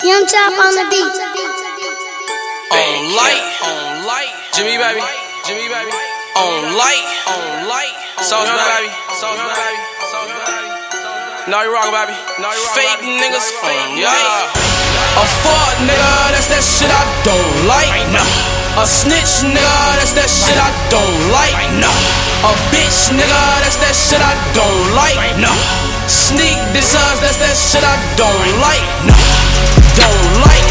Young Chop on the beat. On light, Jimmy baby, on light, sauce baby, now you rock baby, fake niggas, yeah. A fuck nigga, that's that shit I don't like. A snitch nigga, that's that shit I don't like. A bitch nigga, that's that shit I don't like. Sneak this us, that's that shit I don't like. Don't like.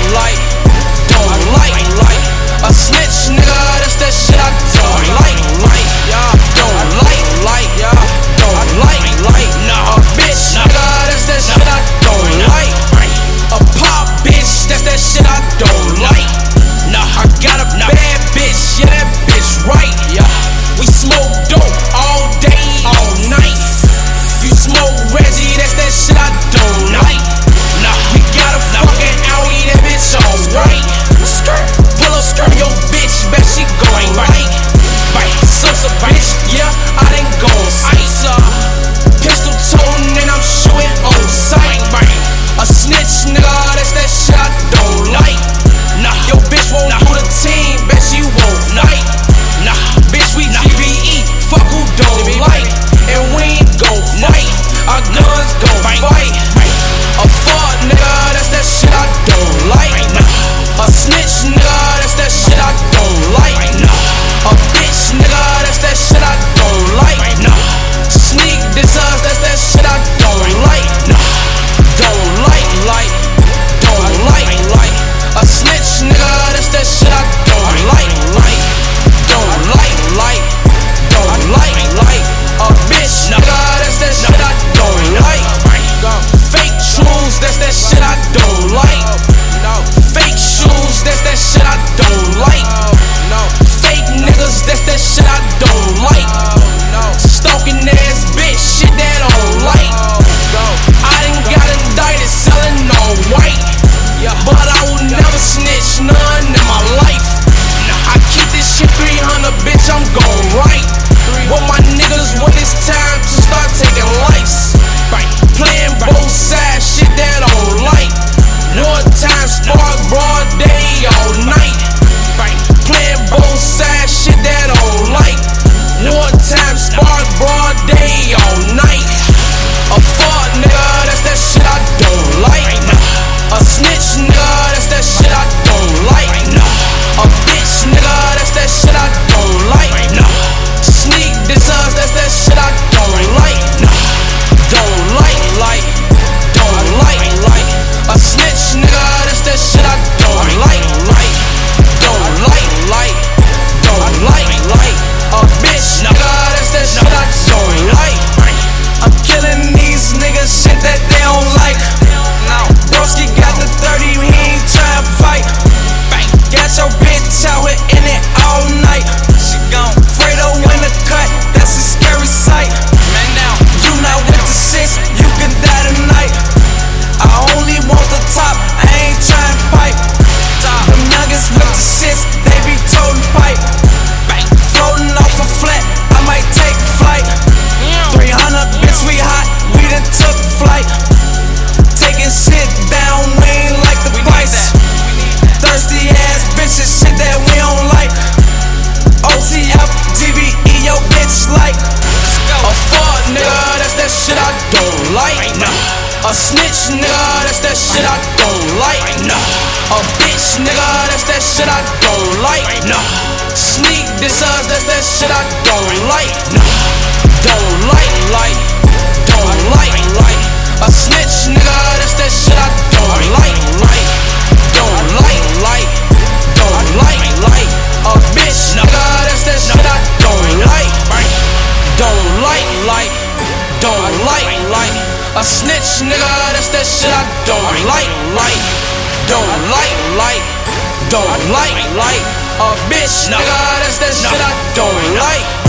A snitch nigga, that's that shit I don't like. Don't like. A bitch nigga, that's that shit I don't like. A pop bitch, that's that shit I don't like. I got a bad bitch, yeah, that bitch right. We smoke dope all day, all night. You smoke Reggie, that's that shit I don't like. We got a fucking Audi, that bitch alright. Pull up skirt, yo bitch, bet she gon' right. Sosa bitch, yeah, I done gon' ice her. Pistol toting and I'm shooting on sight. A snitch nigga, that's that shit I don't like. Yo bitch won't do the team, bet she won't fight. Bitch we GBE, fuck who don't like. And we ain't gon' fight, our guns gon' fight. A fuck nigga, that's that shit I don't like. A snitch nigga, that's that shit I don't like. A bitch nigga, that's that shit I don't like. Sneak this us, that's that shit I don't like. Don't like. A snitch nigga, that's that shit I don't like. Don't like. A bitch nigga, that's that shit I don't like. Fake truths, that's that shit I don't like. Fake shoes, that's that shit I don't like. Fake niggas, that's that shit I don't like. Stalking ass bitch, shit that I don't like. I done got indicted selling on white, but I will never snitch none in my life. I keep this shit 300, bitch, I'm gon' right. With my niggas when it's time to start taking lives. Playing both sides, shit that I don't like. Wartime spark, broad day, all night. Playing both sides, shit that I don't like. Wartime spark, broad day, all night. A fuck nigga, that's that shit I don't like. A snitch nigga, that's that shit I don't like. A bitch nigga, that's that shit I don't like. Sneak this us, that's that shit I don't like. Don't like. A snitch nigga, that's that shit I don't like. Don't like. A bitch nigga, that's that shit I don't like. I'm killing these niggas, shit that they don't like. Broski got the 30, he ain't tryna fight. Got your bitch out here in it all night. She gon' Fredo in the cut, that's a scary sight. Man, now you not with the shits, you can die tonight. I only want the top, I ain't tryna pipe. Them nuggets with the shits, they be toting pipe. Floating off a flat, I might take flight. 300, bitch, we hot, we done took flight. Taking shit down, we ain't like the price. Thirsty ass bitches, shit that we don't like. OTF, TVE, yo bitch like. A fuck nigga, that's that shit I don't like. A snitch nigga, that's that shit I don't like. A bitch nigga, that's that shit I don't like. Sneak this us, that's that shit I don't like. Don't like. A snitch nigga, that's that shit I don't like. Don't like. A bitch nigga, that's that shit I don't like. Don't like. A snitch nigga, that's that shit I don't like. Don't like. A bitch nigga, that's that shit I don't like.